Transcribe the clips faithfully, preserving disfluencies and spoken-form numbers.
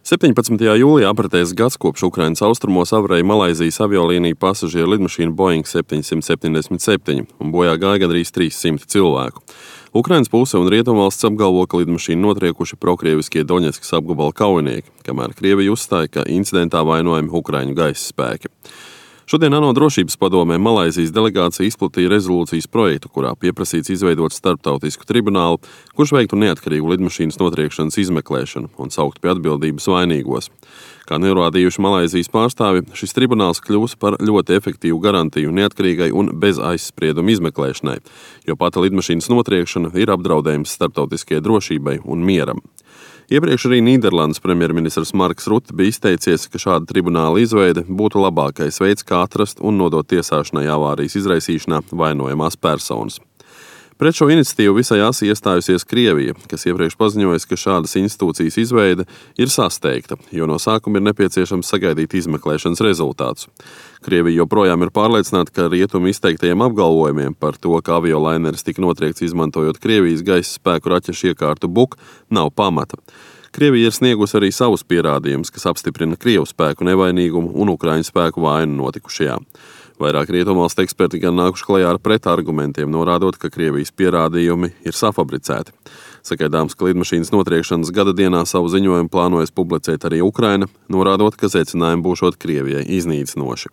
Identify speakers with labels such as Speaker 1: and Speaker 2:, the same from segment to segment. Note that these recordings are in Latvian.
Speaker 1: septiņpadsmitajā jūlijā apritēs gads kopš Ukrainas austrumos avarēja Malaizijas aviolīniju pasažieru lidmašīna Boeing septiņsimt septiņdesmit septiņi un bojā gāja gandrīz trīs simti cilvēku. Ukrainas puse un Rietumvalsts apgalvo, ka lidmašīnu notriekuši prokrieviskie Doņetskas apgabala kaujinieki, kamēr Krievija uzstāja, ka incidentā vainojami Ukraiņu gaisa spēki. Šodien ANO drošības padomē Malaizijas delegācija izplatīja rezolūcijas projektu, kurā pieprasīts izveidot starptautisku tribunālu, kurš veiktu neatkarīgu lidmašīnas notriekšanas izmeklēšanu un saukt pie atbildības vainīgos. Kā norādījuši Malaizijas pārstāvi, šis tribunāls kļūs par ļoti efektīvu garantiju neatkarīgai un bez aizsprieduma izmeklēšanai, jo pati lidmašīnas notriekšana ir apdraudējums starptautiskajai drošībai un mieram. Iepriekš arī Nīderlandes premjerministrs Marks Rutte bija izteicies, ka šāda tribunāla izveide būtu labākais veids, kā atrast un nodot tiesāšanai avārijas izraisīšanā vainojamās personas. Pret šo iniciatīvu visai asi iestājusies Krievija, kas iepriekš paziņojas, ka šādas institūcijas izveide ir sasteigta, jo no sākuma ir nepieciešams sagaidīt izmeklēšanas rezultātus. Krievija joprojām ir pārliecināta, ka rietumu izteiktajiem apgalvojumiem par to, ka aviolaineris tika notriekts izmantojot Krievijas gaisa spēku raķešu iekārtu Buk, nav pamata. Krievija ir sniegusi arī savus pierādījumus, kas apstiprina Krievu spēku nevainīgumu un Ukraiņu spēku vainu notikušajā. Vairāk Rietumvalstu eksperti gan nākuši klajā ar pretargumentiem, norādot, ka Krievijas pierādījumi ir safabricēti. Sagaidāms, ka lidmašīnas notriekšanas gada dienā savu ziņojumu plānojas publicēt arī Ukraina, norādot, ka secinājumi būšot Krievijai iznīcinoši.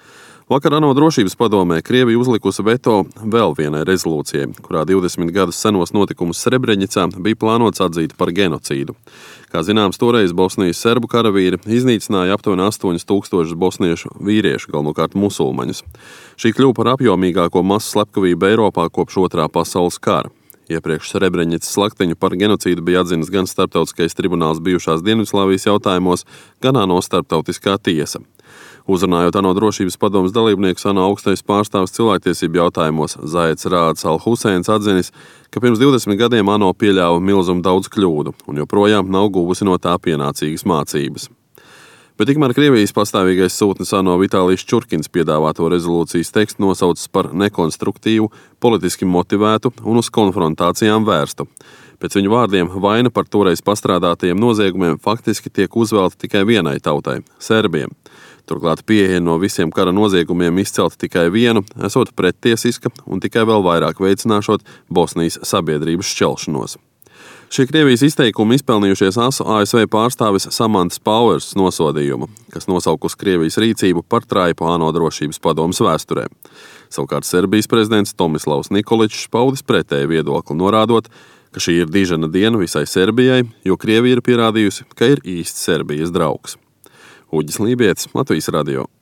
Speaker 1: Vakar ANO drošības padomē Krievija uzlikusi veto vēl vienai rezolūcijai, kurā divdesmit gadus senos notikumus Srebrenicā bija plānots atzīt par genocīdu. Kā zināms, toreiz Bosnijas serbu karavīri iznīcināja aptuveni astoņus tūkstošus bosniešu vīriešu, galvenokārt musulmaņus. Šī kļuva par apjomīgāko masu slepkavību Eiropā kopš otrā pasaules kara. Iepriekš Srebrenicas slaktiņu par genocīdu bija atzinis gan starptautiskais tribunāls bijušās Dienvidslāvijas jautājumos, gan ANO starptautiskā tiesa. Uzrunājot ANO drošības padomes dalībniekus, ANO augstais pārstāvis cilvēktiesību jautājumos Zaids Rāds Al-Huseins atzinis, ka pirms divdesmit gadiem ANO pieļāva milzumu daudz kļūdu un joprojām nav guvusi no tā pienācīgas mācības. Bet tikmēr Krievijas pastāvīgais sūtnis ANO Vitālijs Čurkins piedāvāto rezolūcijas tekstu nosaucis par nekonstruktīvu, politiski motivētu un uz konfrontācijām vērstu. Pēc viņu vārdiem vaina par toreiz pastrādātajiem noziegumiem faktiski tiek uzvelta tikai vienai tautai – serbiem. Turklāt pieeja no visiem kara noziegumiem izcelt tikai vienu, esot prettiesiska un tikai vēl vairāk veicināšot Bosnijas sabiedrības šķelšanos. Šie Krievijas izteikumi izpelnījušies asu A S V pārstāvis Samantas Pauers nosodījumu, kas nosaukus Krievijas rīcību par traipu ANO drošības padomes vēsturē. Savukārt Serbijas prezidents Tomislavs Nikoličs paudis pretēju viedokli, norādot, ka šī ir dižena diena visai Serbijai, jo Krievija ir pierādījusi, ka ir īsts Serbijas draugs. Uģis Lībietis, Latvijas radio.